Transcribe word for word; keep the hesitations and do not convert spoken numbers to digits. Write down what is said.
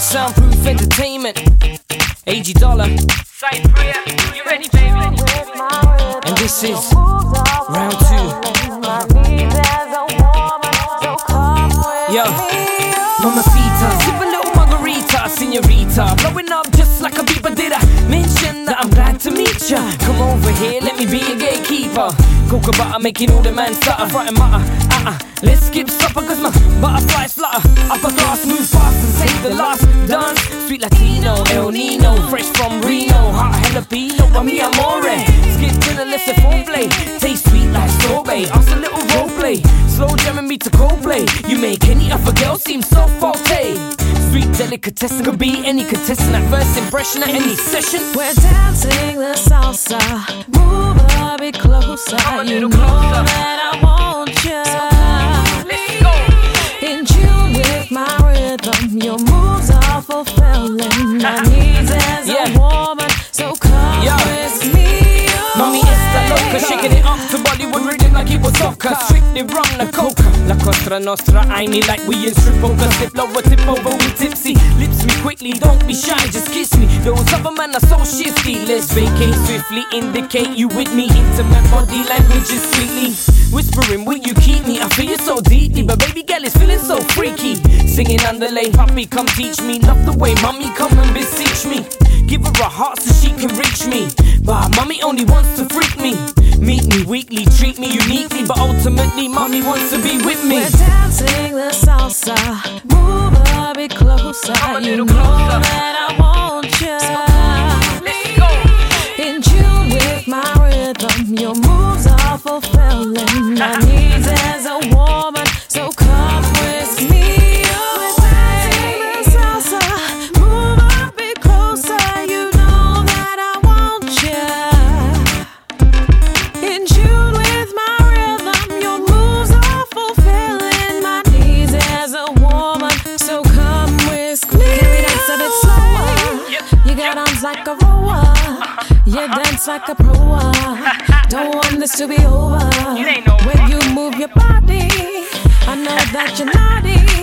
Soundproof entertainment. A G Dollar. You ready, baby? And this is round two. Yo, Mamacita, sip a little margarita, senorita, blowing up just like a beeper. Did I mention that I'm glad to meet ya? Come over here, let me be your gatekeeper. Cocoa butter making all the man stutter, front and mutter. Uh-uh, let's skip supper cause my butterflies flutter. Upper class, move fast and save the last dance. Sweet Latino, El Nino, fresh from Reno, hot jalapeno, pa mi amore. Skip to the left of foreplay, taste sweet like sorbet. Ask a little roleplay, slow jamming me to Coldplay. You make any other girl seem so forte. Sweet delicatessen could be any contestant at first impression at any session. We're dancing the salsa, move a bit closer. Come a You little know closer. that I want you. Let's go. In tune with my rhythm, your moves are fulfilling my needs as Yeah. a woman. So come Yeah. with me. Mami esta loca, shaking it up to Bollywood rhythm like it was soccer. Strictly rum la coca, la Costa Nostra, I need like we in strip poker. Slip lower, tip over, we tipsy. Lips me quickly, don't be shy, just kiss me. Those other men are so shifty. Let's vacate swiftly, indicate you with me. Intimate body language is sweetly whispering, will you keep me? I feel it so deeply, but baby girl is feeling so freaky. Singing underlay, puppy, come teach me. Love the way mommy come and beseech me. Give her a heart so she can reach me, but mommy only wants to freak me. Meet me weekly, treat me uniquely, but ultimately mommy wants to be with me. We're dancing the salsa, move a bit closer. Come a You little know closer. that I want you. Let's go. In tune with my rhythm, your moves are fulfilling my needs as a woman. So come with me. We're dancing the salsa, move a bit closer. You know that I want you. In tune with my rhythm, your moves are fulfilling my needs as a woman. So come with me. Can we dance a bit slower? You got arms like a rower. You dance like a pro. Don't want this to be over. It ain't over. When you move your body, I know that you're naughty.